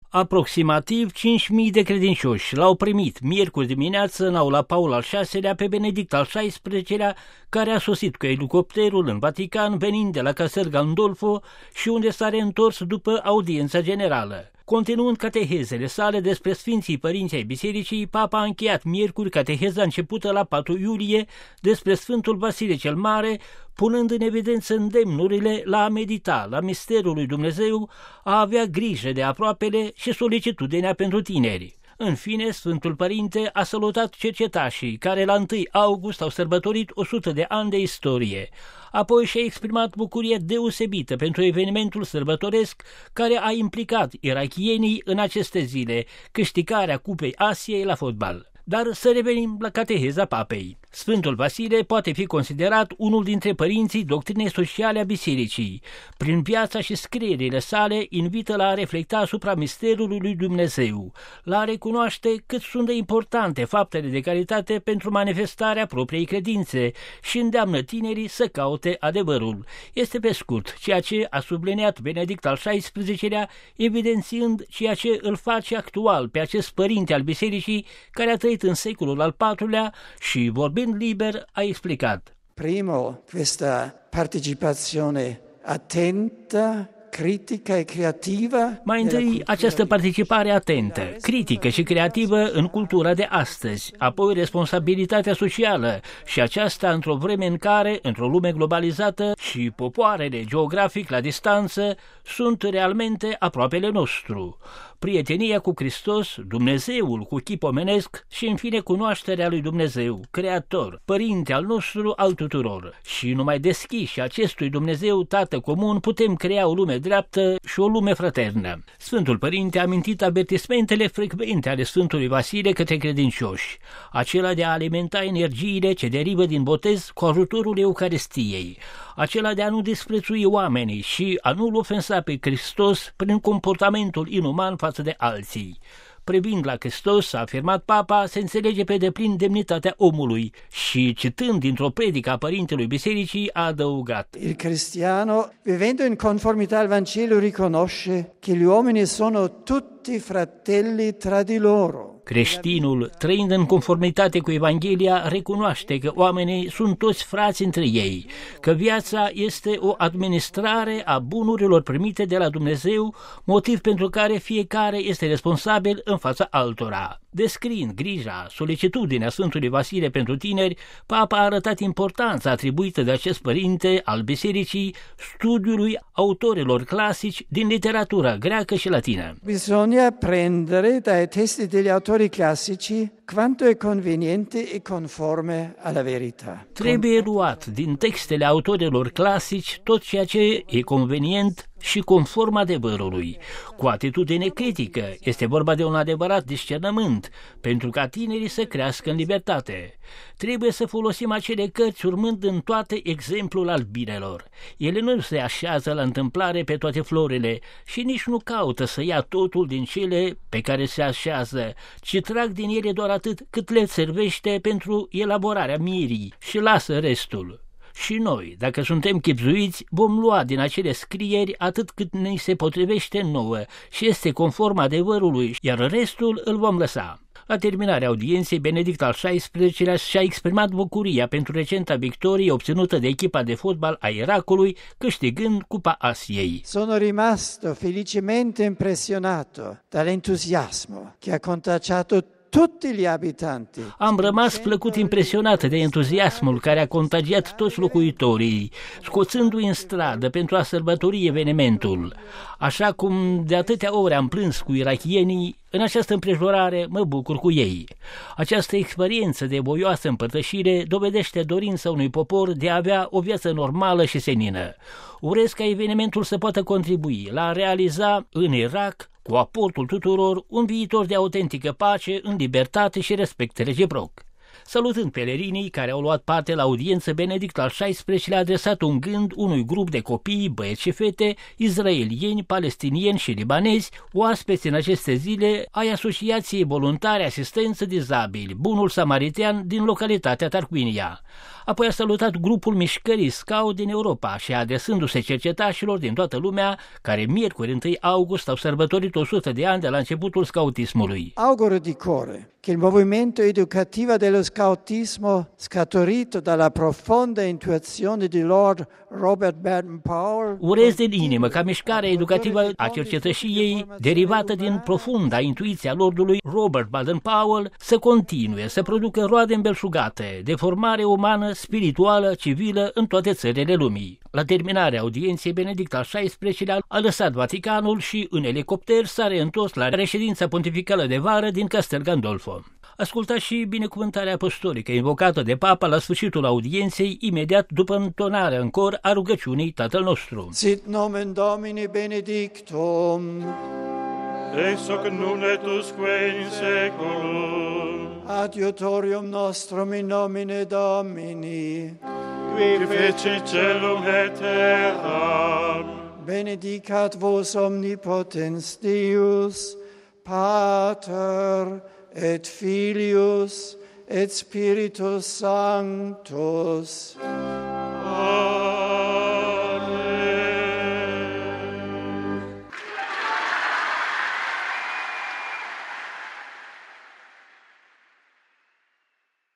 Aproximativ 5.000 de credincioși l-au primit miercuri dimineață în aula Paul al VI-lea pe Benedict al XVI-lea, care a sosit cu elicopterul în Vatican venind de la Castel Gandolfo și unde s-a reîntors după audiența generală. Continuând catehezele sale despre Sfinții Părinți ai Bisericii, Papa a încheiat miercuri cateheza începută la 4 iulie despre Sfântul Vasile cel Mare, punând în evidență îndemnurile la a medita la misterul lui Dumnezeu, a avea grijă de aproapele și solicitudinea pentru tineri. În fine, Sfântul Părinte a salutat cercetașii care la 1 august au sărbătorit 100 de ani de istorie. Apoi și-a exprimat bucurie deosebită pentru evenimentul sărbătoresc care a implicat irachienii în aceste zile, câștigarea Cupei Asiei la fotbal. Dar să revenim la cateheza papei. Sfântul Vasile poate fi considerat unul dintre părinții doctrinei sociale a bisericii. Prin viața și scrierile sale invită la a reflecta asupra misterului lui Dumnezeu, la a recunoaște cât sunt de importante faptele de caritate pentru manifestarea propriei credințe și îndeamnă tinerii să caute adevărul. Este pe scurt ceea ce a subliniat Benedict al XVI-lea, evidențiind ceea ce îl face actual pe acest părinte al bisericii care a trăit în secolul al IV-lea și, vorbind liber, a explicat. Primo, questa partecipazione attenta, critica e creativa. Mai întâi, această participare atentă, critică și creativă în cultura de astăzi, apoi responsabilitatea socială și aceasta într-o vreme în care, într-o lume globalizată și popoarele geografic la distanță, sunt realmente aproapele nostru. Prietenia cu Hristos, Dumnezeul cu chip omenesc și, în fine, cunoașterea lui Dumnezeu, Creator, Părinte al nostru al tuturor. Și numai deschiși acestui Dumnezeu Tată comun putem crea o lume dreaptă și o lume fraternă. Sfântul Părinte a amintit avertismentele frecvente ale Sfântului Vasile către credincioși, acela de a alimenta energiile ce derivă din botez cu ajutorul Eucaristiei, acela de a nu disprețui oamenii și a nu-L ofensa pe Hristos prin comportamentul inuman față de alții. Privind la Hristos, a afirmat Papa, se înțelege pe deplin demnitatea omului și, citând dintr-o predică a Părintelui Bisericii, a adăugat: Il cristiano, vivendo in conformità al Vangelo, riconosce che gli uomini sono tutti fratelli tra di loro. Creștinul, trăind în conformitate cu Evanghelia, recunoaște că oamenii sunt toți frați între ei, că viața este o administrare a bunurilor primite de la Dumnezeu, motiv pentru care fiecare este responsabil în fața altora. Descriind grija, solicitudinea Sfântului Vasile pentru tineri, Papa a arătat importanța atribuită de acest părinte al bisericii studiului autorilor clasici din literatura greacă și latină. Bisogna prendere dai testi degli autori classici quanto è conveniente e conforme alla verità. Trebuie luat din textele autorilor clasici tot ceea ce e convenient și conform adevărului. Cu atitudine critică, este vorba de un adevărat discernământ, pentru ca tinerii să crească în libertate. Trebuie să folosim acele cărți urmând în toate exemplul al binelor. Ele nu se așează la întâmplare pe toate florile și nici nu caută să ia totul din cele pe care se așează, ci trag din ele doar atât cât le servește pentru elaborarea mirii și lasă restul. Și noi, dacă suntem chibzuiți, vom lua din acele scrieri atât cât ne se potrivește nouă și este conform adevărului, iar restul îl vom lăsa. La terminarea audienței, Benedict al XVI-lea și-a exprimat bucuria pentru recenta victorie obținută de echipa de fotbal a Irakului, câștigând Cupa Asiei. Sono rimasto felicemente impressionato dall'entusiasmo che ha contagiato tutti gli abitanti. Am rămas plăcut impresionat de entuziasmul care a contagiat toți locuitorii, scoțându-i în stradă pentru a sărbători evenimentul. Așa cum de atâtea ore am plâns cu irachienii, în această împrejurare mă bucur cu ei. Această experiență de voioasă împărtășire dovedește dorința unui popor de a avea o viață normală și senină. Urez ca evenimentul să poată contribui la a realiza în Irak, cu aportul tuturor, un viitor de autentică pace, în libertate și respect reciproc. Salutând pelerinii care au luat parte la audiență, Benedict al XVI-lea a adresat un gând unui grup de copii, băieți și fete, izraelieni, palestinieni și libanezi, oaspeți în aceste zile ai Asociației Voluntare Asistență Dizabili, Bunul Samaritean din localitatea Tarquinia. Apoi a salutat grupul mișcării Scout din Europa și adresându-se cercetașilor din toată lumea, care miercuri 1 august au sărbătorit 100 de ani de la începutul scautismului. Auguro di cuore che il movimento educativo dello scautismo, scaturito dalla profonda intuizione di Lord Robert Baden-Powell, urez din inimă ca mișcarea educativă a cercetășiei, derivată din profunda intuiție a Lordului Robert Baden-Powell, să continue, să producă roade îmbelșugate de formare umană, spirituală, civilă în toate țările lumii. La terminarea audienței, Benedict al XVI-lea a lăsat Vaticanul și în elicopter s-a reîntors la reședința pontificală de vară din Castel Gandolfo. Ascultați și binecuvântarea apostolică invocată de Papa la sfârșitul audienței, imediat după întonarea în cor a rugăciunii Tatăl nostru. Sit nomen Domini benedictum, ex hoc nunc et usque in saeculum, adiutorium nostrum in nomine Domini, qui feci celum et terram, benedicat vos omnipotens Deus, Pater et Filius et Spiritus Sanctus.